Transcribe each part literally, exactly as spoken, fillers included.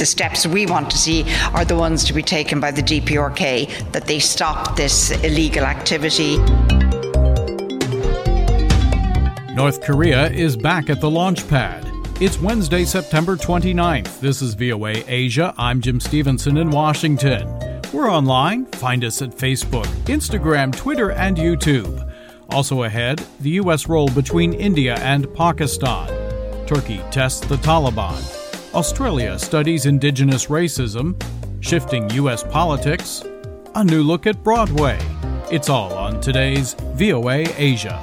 the steps we want to see are the ones to be taken by the D P R K, that they stop this illegal activity. North Korea is back at the launch pad. It's Wednesday, September twenty-ninth. This is V O A Asia. I'm Jim Stevenson in Washington. We're online. Find us at Facebook, Instagram, Twitter, and YouTube. Also ahead, the U S role between India and Pakistan. Turkey tests the Taliban. Australia studies indigenous racism. Shifting U S politics. A new look at Broadway. It's all on today's V O A Asia.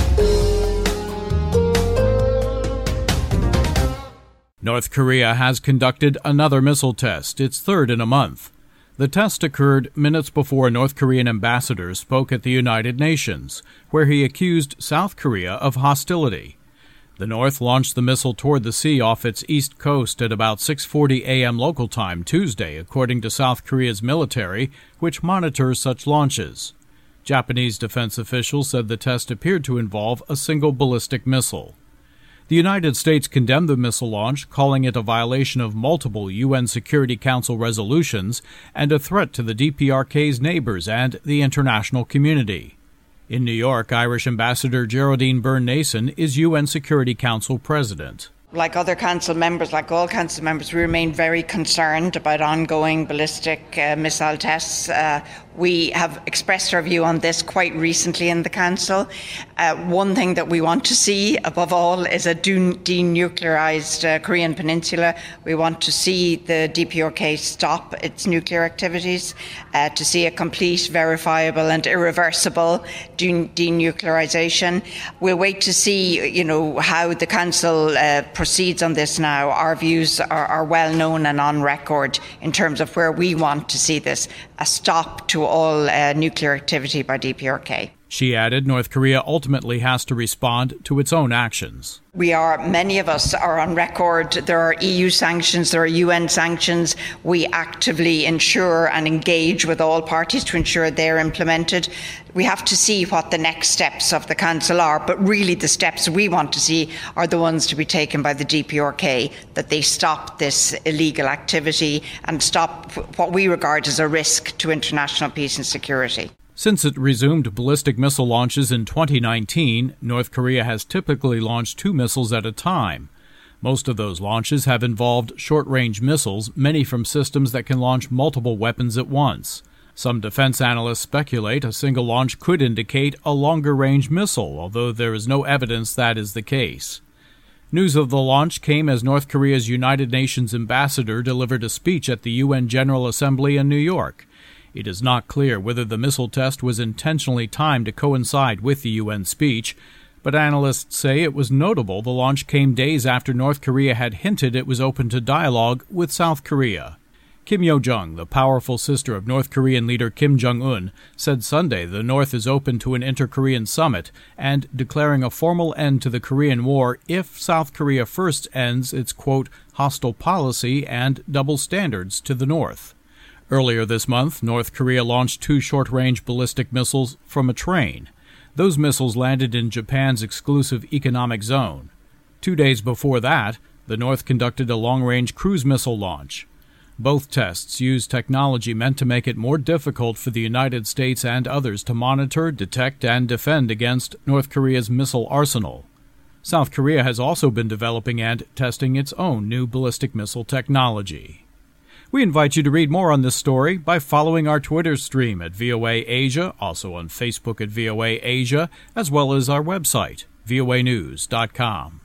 North Korea has conducted another missile test, its third in a month. The test occurred minutes before North Korean ambassador spoke at the United Nations, where he accused South Korea of hostility. The North launched the missile toward the sea off its east coast at about six forty a.m. local time Tuesday, according to South Korea's military, which monitors such launches. Japanese defense officials said the test appeared to involve a single ballistic missile. The United States condemned the missile launch, calling it a violation of multiple U N Security Council resolutions and a threat to the D P R K's neighbors and the international community. In New York, Irish Ambassador Geraldine Byrne-Nason is U N Security Council president. Like other council members, like all council members, we remain very concerned about ongoing ballistic uh, missile tests. Uh, we have expressed our view on this quite recently in the council. Uh, one thing that we want to see, above all, is a denuclearized uh, Korean peninsula. We want to see the D P R K stop its nuclear activities, uh, to see a complete, verifiable and irreversible de- denuclearization. We'll wait to see, you know, how the council uh, proceeds on this now. Our views are, are well known and on record in terms of where we want to see this, a stop to all uh, nuclear activity by D P R K. She added North Korea ultimately has to respond to its own actions. We are, many of us are on record. There are E U sanctions, there are U N sanctions. We actively ensure and engage with all parties to ensure they're implemented. We have to see what the next steps of the Council are, but really the steps we want to see are the ones to be taken by the D P R K, that they stop this illegal activity and stop what we regard as a risk to international peace and security. Since it resumed ballistic missile launches in twenty nineteen, North Korea has typically launched two missiles at a time. Most of those launches have involved short-range missiles, many from systems that can launch multiple weapons at once. Some defense analysts speculate a single launch could indicate a longer-range missile, although there is no evidence that is the case. News of the launch came as North Korea's United Nations ambassador delivered a speech at the U N General Assembly in New York. It is not clear whether the missile test was intentionally timed to coincide with the U N speech, but analysts say it was notable the launch came days after North Korea had hinted it was open to dialogue with South Korea. Kim Yo-jong, the powerful sister of North Korean leader Kim Jong-un, said Sunday the North is open to an inter-Korean summit and declaring a formal end to the Korean War if South Korea first ends its, quote, hostile policy and double standards to the North. Earlier this month, North Korea launched two short-range ballistic missiles from a train. Those missiles landed in Japan's exclusive economic zone. Two days before that, the North conducted a long-range cruise missile launch. Both tests used technology meant to make it more difficult for the United States and others to monitor, detect, and defend against North Korea's missile arsenal. South Korea has also been developing and testing its own new ballistic missile technology. We invite you to read more on this story by following our Twitter stream at V O A Asia, also on Facebook at V O A Asia, as well as our website, V O A news dot com.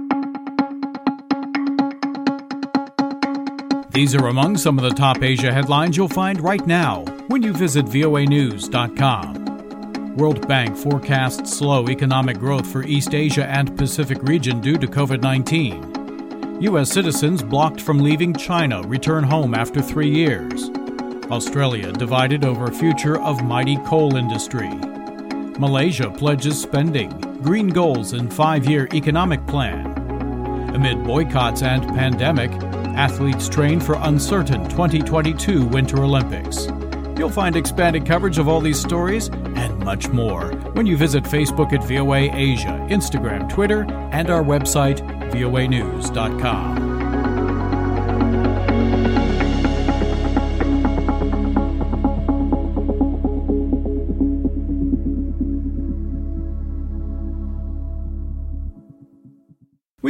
These are among some of the top Asia headlines you'll find right now when you visit V O A news dot com. World Bank forecasts slow economic growth for East Asia and Pacific region due to COVID nineteen. U S citizens blocked from leaving China return home after three years. Australia divided over future of mighty coal industry. Malaysia pledges spending, green goals in five-year economic plan. Amid boycotts and pandemic, athletes train for uncertain twenty twenty-two Winter Olympics. You'll find expanded coverage of all these stories and much more when you visit Facebook at V O A Asia, Instagram, Twitter, and our website, V O A news dot com.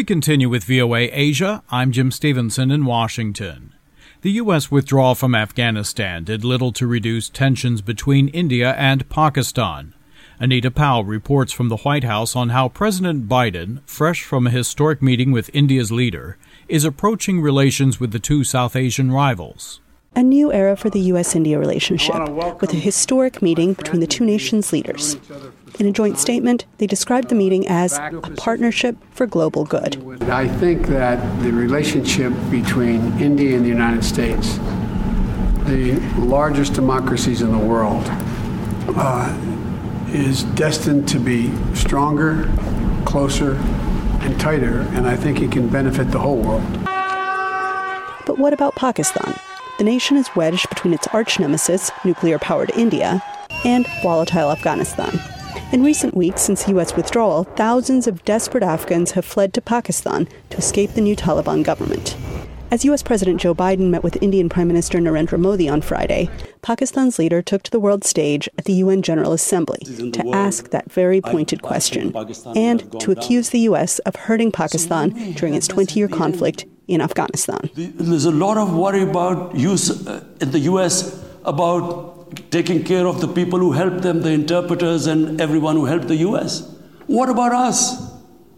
continue with V O A Asia. I'm Jim Stevenson in Washington. The U S withdrawal from Afghanistan did little to reduce tensions between India and Pakistan. Anita Powell reports from the White House on how President Biden, fresh from a historic meeting with India's leader, is approaching relations with the two South Asian rivals. A new era for the U S India relationship, with a historic meeting between the two nations' leaders. In a joint statement, they described the meeting as a partnership for global good. I think that the relationship between India and the United States, the largest democracies in the world, uh, is destined to be stronger, closer, and tighter, and I think it can benefit the whole world. But what about Pakistan? The nation is wedged between its arch-nemesis, nuclear-powered India, and volatile Afghanistan. In recent weeks, since U S withdrawal, thousands of desperate Afghans have fled to Pakistan to escape the new Taliban government. As U S President Joe Biden met with Indian Prime Minister Narendra Modi on Friday, Pakistan's leader took to the world stage at the U N General Assembly to ask that very pointed question and to accuse the U S of hurting Pakistan during its twenty-year conflict in Afghanistan. There's a lot of worry about use in the U S about taking care of the people who helped them, the interpreters and everyone who helped the U S. What about us?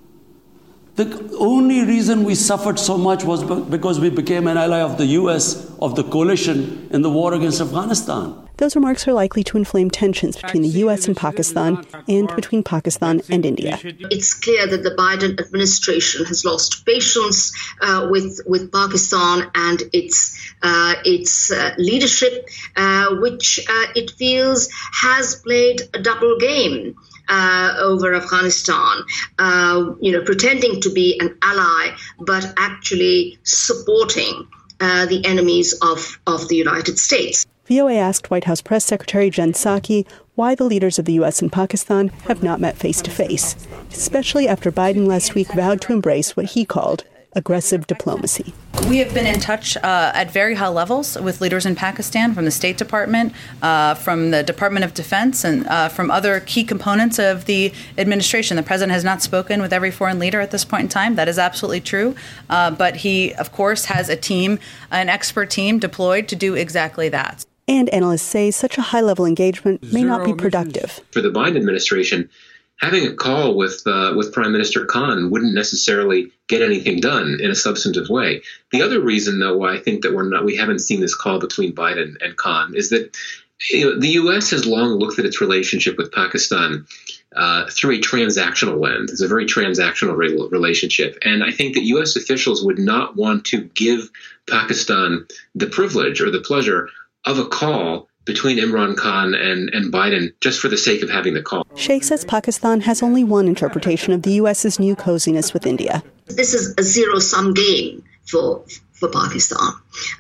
The only reason we suffered so much was because we became an ally of the U S, of the coalition in the war against Afghanistan. Those remarks are likely to inflame tensions between the U S and Pakistan and between Pakistan and India. It's clear that the Biden administration has lost patience uh, with with Pakistan and its uh, its uh, leadership, uh, which uh, it feels has played a double game uh, over Afghanistan, uh, you know, pretending to be an ally, but actually supporting uh, the enemies of, of the United States. V O A asked White House Press Secretary Jen Psaki why the leaders of the U S and Pakistan have not met face-to-face, especially after Biden last week vowed to embrace what he called aggressive diplomacy. We have been in touch uh, at very high levels with leaders in Pakistan, from the State Department, uh, from the Department of Defense, and uh, from other key components of the administration. The president has not spoken with every foreign leader at this point in time. That is absolutely true. Uh, but he, of course, has a team, an expert team deployed to do exactly that. And analysts say such a high-level engagement may Zero not be emissions. productive. For the Biden administration, having a call with uh, with Prime Minister Khan wouldn't necessarily get anything done in a substantive way. The other reason, though, why I think that we're not we haven't seen this call between Biden and Khan is that you know, the U S has long looked at its relationship with Pakistan uh, through a transactional lens. It's a very transactional re- relationship. And I think that U S officials would not want to give Pakistan the privilege or the pleasure of a call between Imran Khan and, and Biden just for the sake of having the call. Sheikh says Pakistan has only one interpretation of the U S's new coziness with India. This is a zero-sum game for for Pakistan.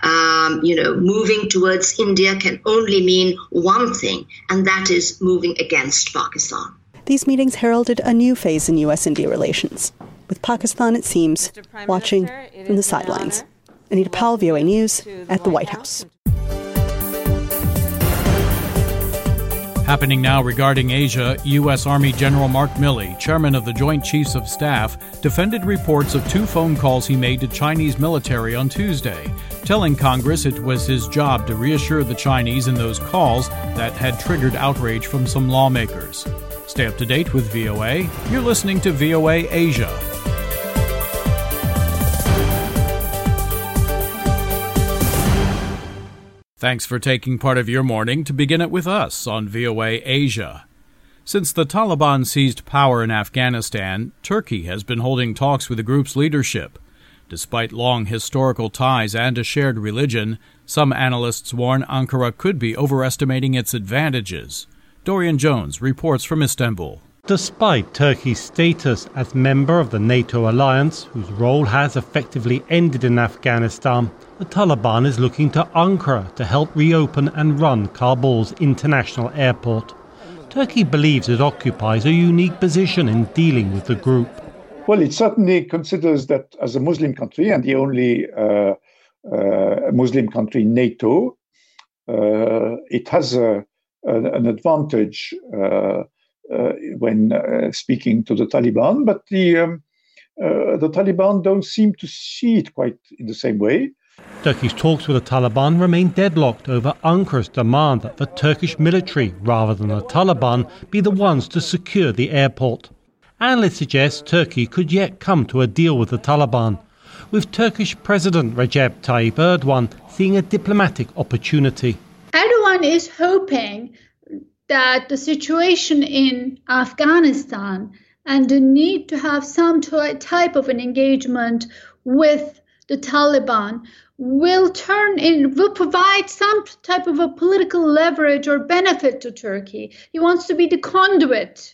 Um, you know, moving towards India can only mean one thing, and that is moving against Pakistan. These meetings heralded a new phase in U S-India relations, with Pakistan, it seems, watching from the sidelines. Anita Powell, V O A News, at the White House. Happening now regarding Asia, U S. Army General Mark Milley, chairman of the Joint Chiefs of Staff, defended reports of two phone calls he made to Chinese military on Tuesday, telling Congress it was his job to reassure the Chinese in those calls that had triggered outrage from some lawmakers. Stay up to date with V O A. You're listening to V O A Asia. Thanks for taking part of your morning to begin it with us on V O A Asia. Since the Taliban seized power in Afghanistan, Turkey has been holding talks with the group's leadership. Despite long historical ties and a shared religion, some analysts warn Ankara could be overestimating its advantages. Dorian Jones reports from Istanbul. Despite Turkey's status as member of the NATO alliance, whose role has effectively ended in Afghanistan, the Taliban is looking to Ankara to help reopen and run Kabul's international airport. Turkey believes it occupies a unique position in dealing with the group. Well, it certainly considers that as a Muslim country and the only uh, uh, Muslim country in NATO, uh, it has a, a, an advantage uh, uh, when uh, speaking to the Taliban. But the um, uh, the Taliban don't seem to see it quite in the same way. Turkey's talks with the Taliban remain deadlocked over Ankara's demand that the Turkish military, rather than the Taliban, be the ones to secure the airport. Analysts suggest Turkey could yet come to a deal with the Taliban, with Turkish President Recep Tayyip Erdogan seeing a diplomatic opportunity. Erdogan is hoping that the situation in Afghanistan and the need to have some type of an engagement with the Taliban will turn in, will provide some type of a political leverage or benefit to Turkey. He wants to be the conduit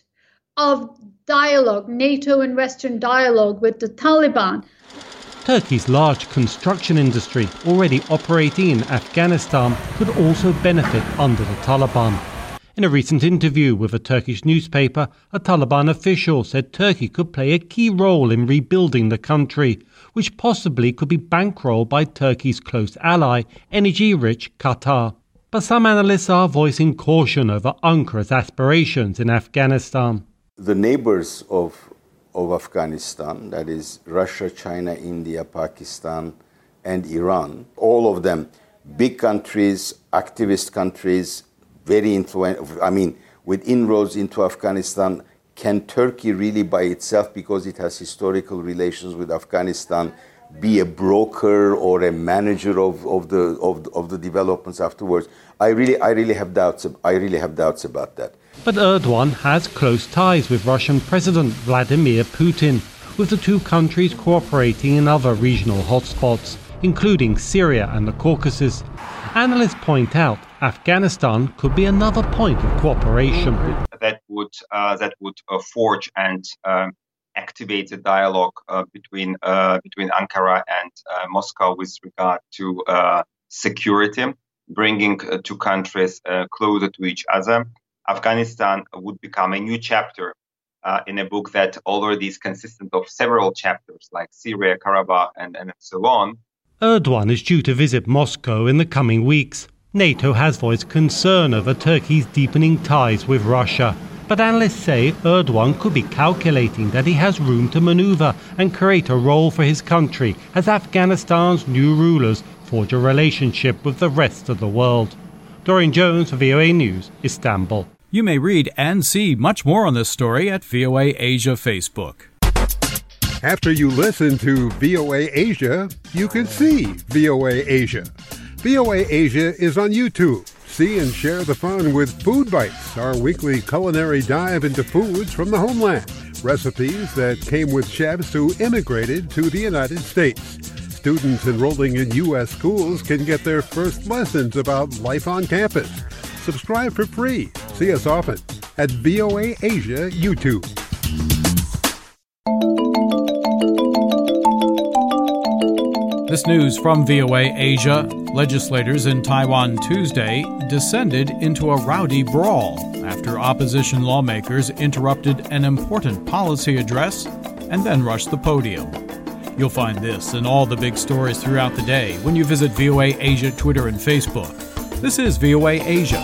of dialogue, NATO and Western dialogue with the Taliban. Turkey's large construction industry, already operating in Afghanistan, could also benefit under the Taliban. In a recent interview with a Turkish newspaper, a Taliban official said Turkey could play a key role in rebuilding the country, which possibly could be bankrolled by Turkey's close ally, energy-rich Qatar. But some analysts are voicing caution over Ankara's aspirations in Afghanistan. The neighbors of, of Afghanistan, that is Russia, China, India, Pakistan, and Iran, all of them big countries, activist countries, very influential, I mean, with inroads into Afghanistan. Can Turkey really by itself, because it has historical relations with Afghanistan, be a broker or a manager of, of the of, of the developments afterwards? I really I really have doubts. I really have doubts about that. But Erdogan has close ties with Russian President Vladimir Putin, with the two countries cooperating in other regional hotspots, including Syria and the Caucasus. Analysts point out Afghanistan could be another point of cooperation. That would uh, that would uh, forge and um, activate a dialogue uh, between uh, between Ankara and uh, Moscow with regard to uh, security, bringing uh, two countries uh, closer to each other. Afghanistan would become a new chapter uh, in a book that already is consistent of several chapters, like Syria, Karabakh, and, and so on. Erdogan is due to visit Moscow in the coming weeks. NATO has voiced concern over Turkey's deepening ties with Russia. But analysts say Erdogan could be calculating that he has room to maneuver and create a role for his country as Afghanistan's new rulers forge a relationship with the rest of the world. Dorian Jones for V O A News, Istanbul. You may read and see much more on this story at V O A Asia Facebook. After you listen to V O A Asia, you can see V O A Asia. V O A Asia is on YouTube. See and share the fun with Food Bites, our weekly culinary dive into foods from the homeland. Recipes that came with chefs who immigrated to the United States. Students enrolling in U S schools can get their first lessons about life on campus. Subscribe for free. See us often at V O A Asia YouTube. This news from V O A Asia. Legislators in Taiwan Tuesday descended into a rowdy brawl after opposition lawmakers interrupted an important policy address and then rushed the podium. You'll find this and all the big stories throughout the day when you visit V O A Asia Twitter and Facebook. This is V O A Asia.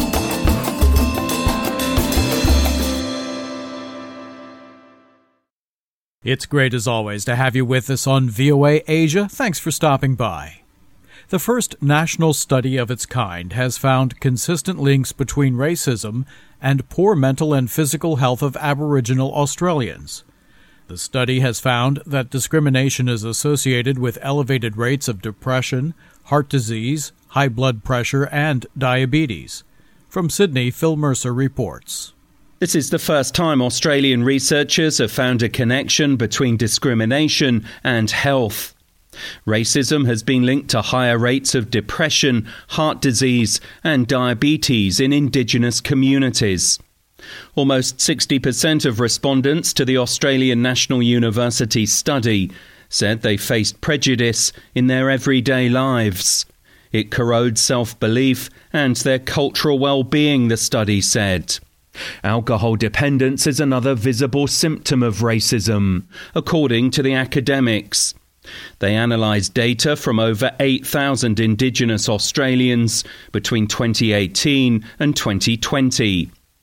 It's great as always to have you with us on V O A Asia. Thanks for stopping by. The first national study of its kind has found consistent links between racism and poor mental and physical health of Aboriginal Australians. The study has found that discrimination is associated with elevated rates of depression, heart disease, high blood pressure, and diabetes. From Sydney, Phil Mercer reports. This is the first time Australian researchers have found a connection between discrimination and health. Racism has been linked to higher rates of depression, heart disease, and diabetes in Indigenous communities. Almost sixty percent of respondents to the Australian National University study said they faced prejudice in their everyday lives. It corrodes self-belief and their cultural well-being, the study said. Alcohol dependence is another visible symptom of racism, according to the academics. They analysed data from over eight thousand Indigenous Australians between twenty eighteen and twenty twenty.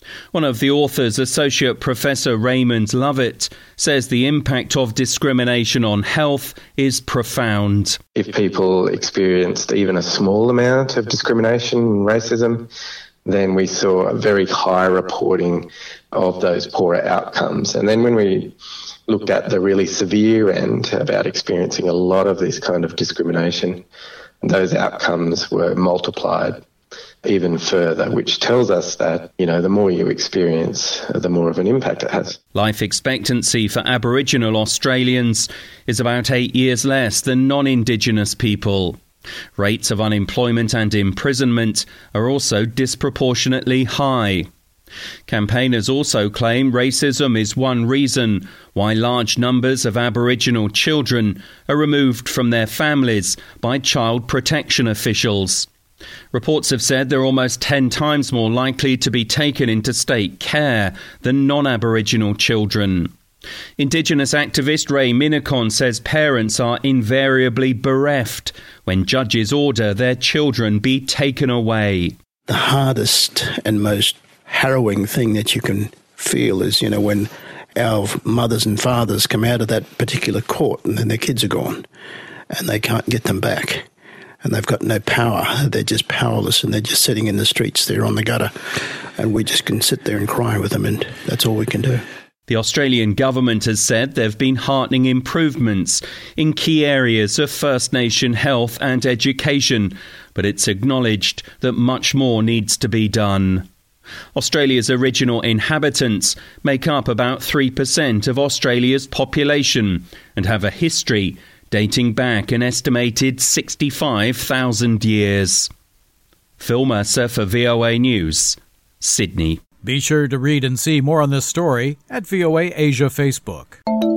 One of the authors, Associate Professor Raymond Lovett, says the impact of discrimination on health is profound. If people experienced even a small amount of discrimination and racism, then we saw a very high reporting of those poorer outcomes. And then when we looked at the really severe end about experiencing a lot of this kind of discrimination, those outcomes were multiplied even further, which tells us that, you know, the more you experience, the more of an impact it has. Life expectancy for Aboriginal Australians is about eight years less than non-Indigenous people. Rates of unemployment and imprisonment are also disproportionately high. Campaigners also claim racism is one reason why large numbers of Aboriginal children are removed from their families by child protection officials. Reports have said they're almost ten times more likely to be taken into state care than non-Aboriginal children. Indigenous activist Ray Minnicon says parents are invariably bereft when judges order their children be taken away. The hardest and most harrowing thing that you can feel is, you know, when our mothers and fathers come out of that particular court and then their kids are gone and they can't get them back. And they've got no power. They're just powerless and they're just sitting in the streets. They're on the gutter. And we just can sit there and cry with them, and that's all we can do. The Australian government has said there have been heartening improvements in key areas of First Nation health and education, but it's acknowledged that much more needs to be done. Australia's original inhabitants make up about three percent of Australia's population and have a history dating back an estimated sixty-five thousand years. Phil Mercer for V O A News, Sydney. Be sure to read and see more on this story at V O A Asia Facebook.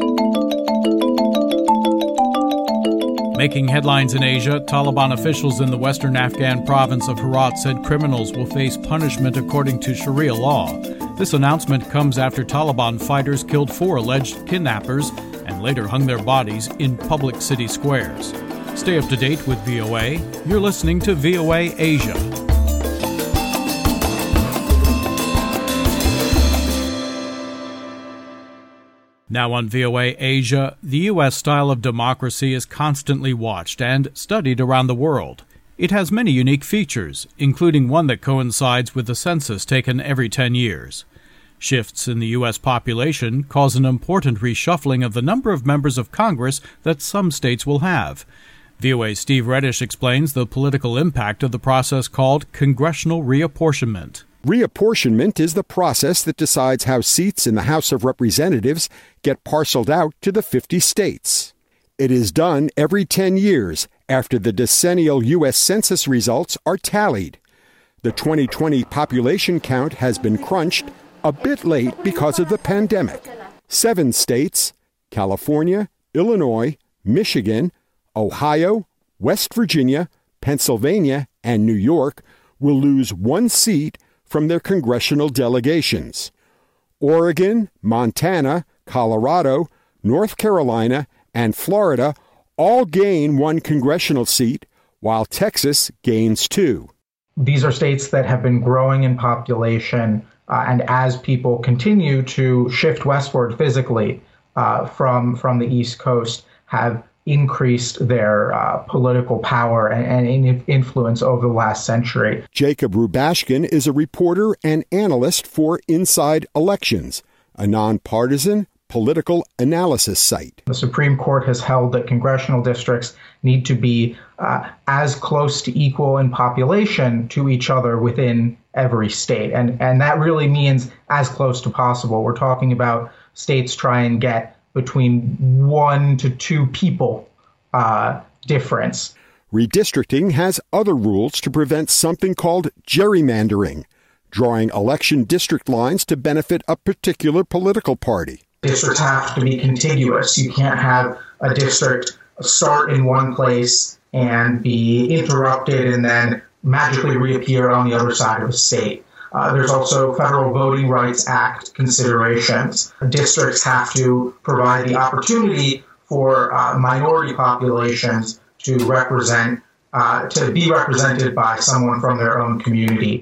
Making headlines in Asia, Taliban officials in the western Afghan province of Herat said criminals will face punishment according to Sharia law. This announcement comes after Taliban fighters killed four alleged kidnappers and later hung their bodies in public city squares. Stay up to date with V O A. You're listening to V O A Asia. Now on V O A Asia, the U S style of democracy is constantly watched and studied around the world. It has many unique features, including one that coincides with the census taken every ten years. Shifts in the U S population cause an important reshuffling of the number of members of Congress that some states will have. V O A's Steve Reddish explains the political impact of the process called congressional reapportionment. Reapportionment is the process that decides how seats in the House of Representatives get parceled out to the fifty states. It is done every ten years after the decennial U S Census results are tallied. The twenty twenty population count has been crunched a bit late because of the pandemic. Seven states, California, Illinois, Michigan, Ohio, West Virginia, Pennsylvania, and New York, will lose one seat from their congressional delegations. Oregon, Montana, Colorado, North Carolina, and Florida all gain one congressional seat, while Texas gains two. These are states that have been growing in population, uh, and as people continue to shift westward physically uh, from, from the East Coast, have increased their uh, political power and, and influence over the last century. Jacob Rubashkin is a reporter and analyst for Inside Elections, a nonpartisan political analysis site. The Supreme Court has held that congressional districts need to be uh, as close to equal in population to each other within every state. And, and that really means as close to possible. We're talking about states try and get between one to two people uh, difference. Redistricting has other rules to prevent something called gerrymandering, drawing election district lines to benefit a particular political party. Districts have to be contiguous. You can't have a district start in one place and be interrupted and then magically reappear on the other side of the state. Uh, there's also Federal Voting Rights Act considerations. Districts have to provide the opportunity for uh, minority populations to represent, uh, to be represented by someone from their own community.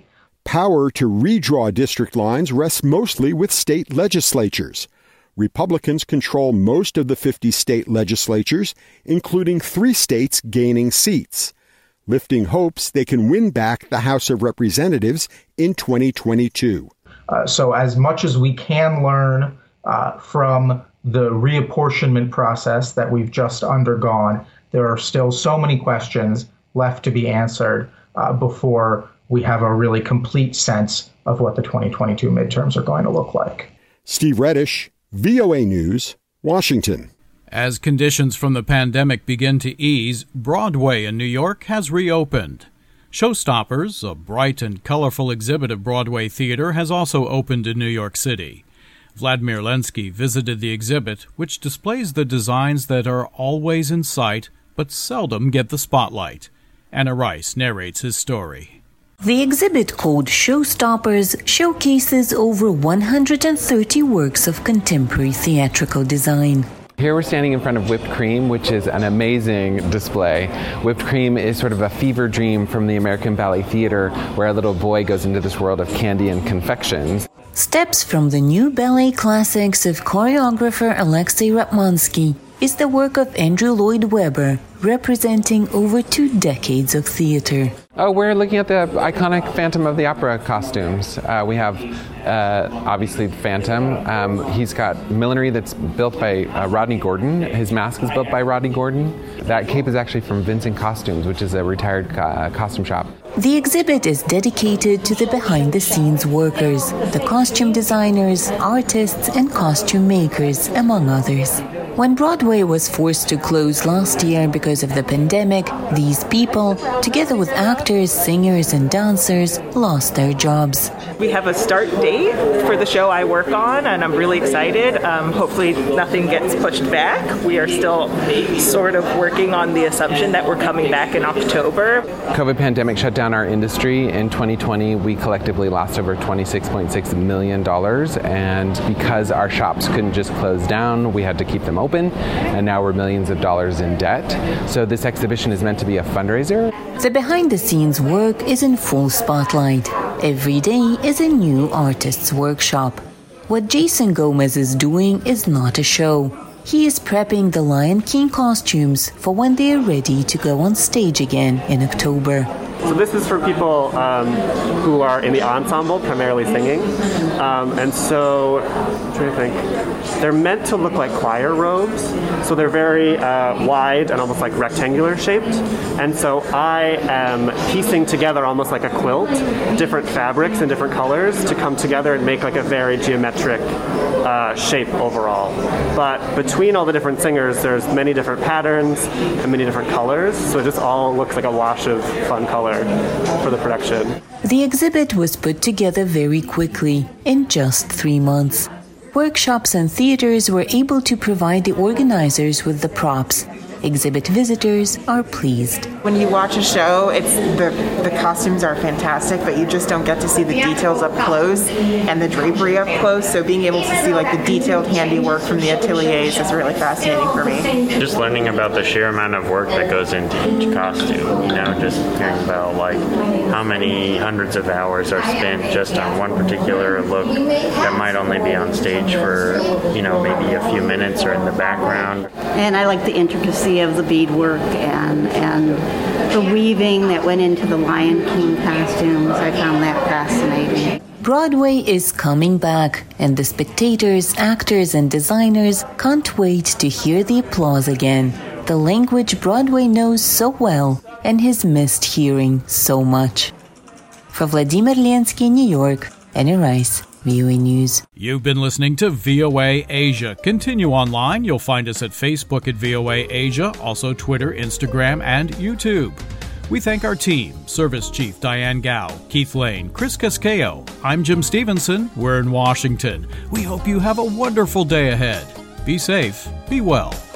power to redraw district lines rests mostly with state legislatures. Republicans control most of the fifty state legislatures, including three states gaining seats, lifting hopes they can win back the House of Representatives in twenty twenty-two. Uh, so as much as we can learn uh, from the reapportionment process that we've just undergone, there are still so many questions left to be answered uh, before we have a really complete sense of what the twenty twenty-two midterms are going to look like. Steve Reddish, V O A News, Washington. As conditions from the pandemic begin to ease, Broadway in New York has reopened. Showstoppers, a bright and colorful exhibit of Broadway theater, has also opened in New York City. Vladimir Lenski visited the exhibit, which displays the designs that are always in sight but seldom get the spotlight. Anna Rice narrates his story. The exhibit called Showstoppers showcases over one hundred thirty works of contemporary theatrical design. Here we're standing in front of Whipped Cream, which is an amazing display. Whipped Cream is sort of a fever dream from the American Ballet Theater, where a little boy goes into this world of candy and confections. Steps from the new ballet classics of choreographer Alexei Ratmansky is the work of Andrew Lloyd Webber, representing over two decades of theater. Oh, we're looking at the iconic Phantom of the Opera costumes. Uh, we have, uh, obviously, the Phantom. Um, he's got millinery that's built by uh, Rodney Gordon. His mask is built by Rodney Gordon. That cape is actually from Vincent Costumes, which is a retired uh, costume shop. The exhibit is dedicated to the behind-the-scenes workers, the costume designers, artists, and costume makers, among others. When Broadway was forced to close last year because of the pandemic, these people, together with actors, singers, and dancers, lost their jobs. We have a start date for the show I work on, and I'm really excited. Um, hopefully nothing gets pushed back. We are still sort of working on the assumption that we're coming back in October. COVID pandemic shut down our industry. In twenty twenty, we collectively lost over twenty-six point six million dollars, and because our shops couldn't just close down, we had to keep them open, and now we're millions of dollars in debt. So this exhibition is meant to be a fundraiser. The behind-the-scenes work is in full spotlight. Every day is a new artist's workshop. What Jason Gomez is doing is not a show. He is prepping the Lion King costumes for when they are ready to go on stage again in October. So this is for people um, who are in the ensemble, primarily singing. Um, and so, I'm trying to think, they're meant to look like choir robes. So they're very uh, wide and almost like rectangular shaped. And so I am piecing together almost like a quilt, different fabrics and different colors to come together and make like a very geometric uh, shape overall. But between all the different singers, there's many different patterns and many different colors. So it just all looks like a wash of fun color for the production. The exhibit was put together very quickly, in just three months. Workshops and theaters were able to provide the organizers with the props. Exhibit visitors are pleased. When you watch a show, it's the, the costumes are fantastic, but you just don't get to see the details up close and the drapery up close. So being able to see like the detailed handiwork from the ateliers is really fascinating for me. Just learning about the sheer amount of work that goes into each costume, you know, just hearing about like how many hundreds of hours are spent just on one particular look that might only be on stage for, you know, maybe a few minutes or in the background. And I like the intricacy of the beadwork and and the weaving that went into the Lion King costumes. I found that fascinating. Broadway is coming back, and the spectators, actors, and designers can't wait to hear the applause again. The language Broadway knows so well and has missed hearing so much. For Vladimir Lenski, New York, Anna Rice, V O A News. You've been listening to V O A Asia. Continue online. You'll find us at Facebook at V O A Asia, also Twitter, Instagram, and YouTube. We thank our team, Service Chief Diane Gao, Keith Lane, Chris Casquejo. I'm Jim Stevenson. We're in Washington. We hope you have a wonderful day ahead. Be safe. Be well.